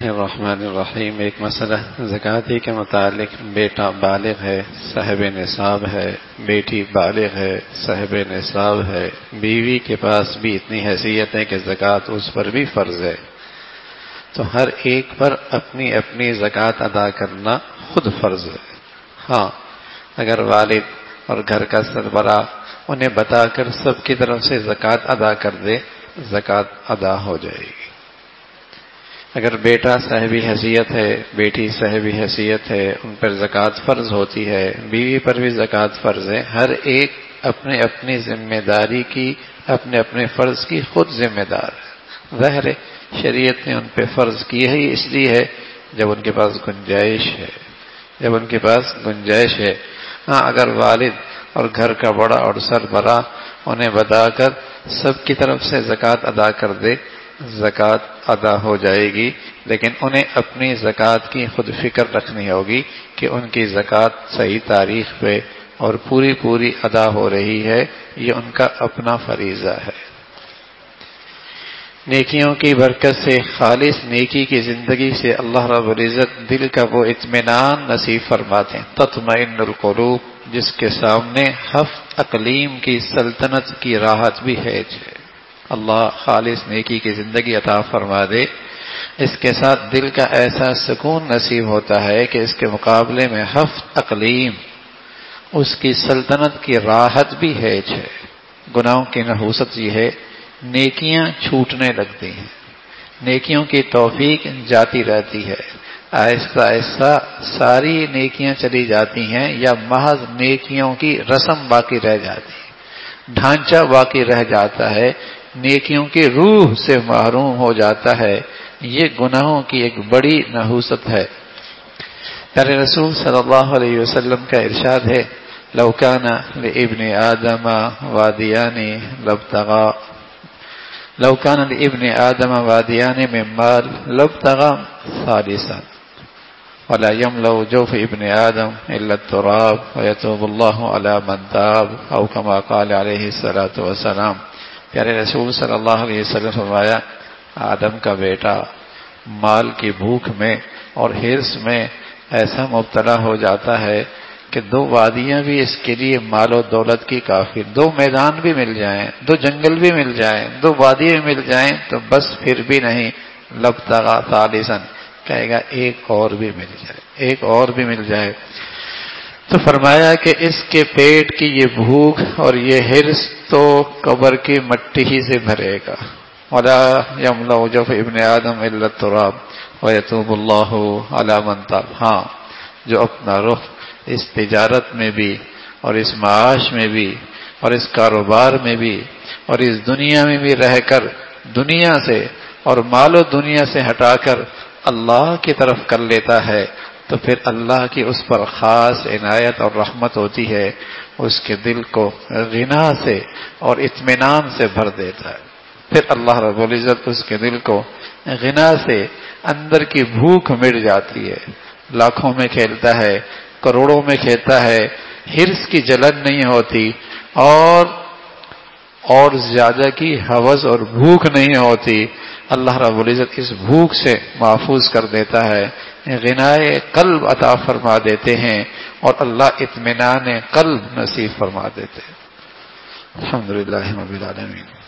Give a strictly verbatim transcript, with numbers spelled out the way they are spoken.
الرحمن الرحیم۔ ایک مسئلہ زکوٰۃ کے متعلق، بیٹا بالغ ہے، صاحب نصاب ہے، بیٹی بالغ ہے، صاحب نصاب ہے، بیوی کے پاس بھی اتنی حیثیت ہے کہ زکوٰۃ اس پر بھی فرض ہے، تو ہر ایک پر اپنی اپنی زکوٰۃ ادا کرنا خود فرض ہے۔ ہاں، اگر والد اور گھر کا سربراہ انہیں بتا کر سب کی طرف سے زکوٰۃ ادا کر دے، زکوٰۃ ادا ہو جائے گی۔ اگر بیٹا صاحبی حیثیت ہے، بیٹی صاحبی حیثیت ہے، ان پر زکوٰۃ فرض ہوتی ہے، بیوی پر بھی زکوٰۃ فرض ہے۔ ہر ایک اپنے اپنی ذمہ داری کی، اپنے اپنے فرض کی خود ذمہ دار ہے۔ ظاہر ہے شریعت نے ان پہ فرض کی ہے اس لیے ہے جب ان کے پاس گنجائش ہے، جب ان کے پاس گنجائش ہے۔ ہاں، اگر والد اور گھر کا بڑا اور سربراہ انہیں بتا کر سب کی طرف سے زکوٰۃ ادا کر دے، زکوٰۃ ادا ہو جائے گی، لیکن انہیں اپنی زکوٰۃ کی خود فکر رکھنی ہوگی کہ ان کی زکوٰۃ صحیح تاریخ پہ اور پوری پوری ادا ہو رہی ہے، یہ ان کا اپنا فریضہ ہے۔ نیکیوں کی برکت سے، خالص نیکی کی زندگی سے اللہ رب العزت دل کا وہ اطمینان نصیب فرماتے ہیں، تطمئن القلوب، جس کے سامنے ہفت اقلیم کی سلطنت کی راحت بھی ہے۔ اللہ خالص نیکی کی زندگی عطا فرما دے، اس کے ساتھ دل کا ایسا سکون نصیب ہوتا ہے کہ اس کے مقابلے میں ہفت اقلیم، اس کی سلطنت کی راحت بھی ہے۔ گناہوں کی نحوست یہ ہے، نیکیاں چھوٹنے لگتی ہیں، نیکیوں کی توفیق جاتی رہتی ہے، آہستہ آہستہ ساری نیکیاں چلی جاتی ہیں یا محض نیکیوں کی رسم باقی رہ جاتی ہے، ڈھانچہ باقی رہ جاتا ہے، نیکیوں کی روح سے محروم ہو جاتا ہے۔ یہ گناہوں کی ایک بڑی نحوست ہے۔ پیارے رسول صلی اللہ علیہ وسلم کا ارشاد ہے، لو کان لابن آدم وادیان لابتغى لو کان لابن آدم وادیان من مال لابتغى ثالثا ولا يملأ جوف ابن آدم الا التراب ويتوب الله على من تاب، او كما قال علیہ الصلاۃ والسلام۔ پیارے رسول صلی اللہ علیہ وسلم فرمایا، آدم کا بیٹا مال کی بھوک میں اور حرص میں ایسا مبتلا ہو جاتا ہے کہ دو وادیاں بھی اس کے لیے مال و دولت کی کافی، دو میدان بھی مل جائیں، دو جنگل بھی مل جائیں، دو وادیاں مل جائیں تو بس پھر بھی نہیں، لبتغى ثالثا، کہے گا ایک اور بھی مل جائے، ایک اور بھی مل جائے۔ تو فرمایا کہ اس کے پیٹ کی یہ بھوک اور یہ حرص تو قبر کی مٹی ہی سے بھرے گا۔ ولا يملأ جوف ابن آدم الا التراب ويتوب الله على من تاب۔ ہاں، جو اپنا رخ اس تجارت میں بھی اور اس معاش میں بھی اور اس کاروبار میں بھی اور اس دنیا میں بھی رہ کر دنیا سے اور مال و دنیا سے ہٹا کر اللہ کی طرف کر لیتا ہے، تو پھر اللہ کی اس پر خاص عنایت اور رحمت ہوتی ہے، اس کے دل کو غنا سے اور اطمینان سے بھر دیتا ہے۔ پھر اللہ رب العزت اس کے دل کو غنا سے، اندر کی بھوک مٹ جاتی ہے، لاکھوں میں کھیلتا ہے، کروڑوں میں کھیلتا ہے، حرص کی جلن نہیں ہوتی اور اور زیادہ کی ہوس اور بھوک نہیں ہوتی۔ اللہ رب العزت اس بھوک سے محفوظ کر دیتا ہے، غنائے قلب عطا فرما دیتے ہیں اور اللہ اطمینان قلب نصیب فرما دیتے ہیں۔ الحمدللہ رب العالمین۔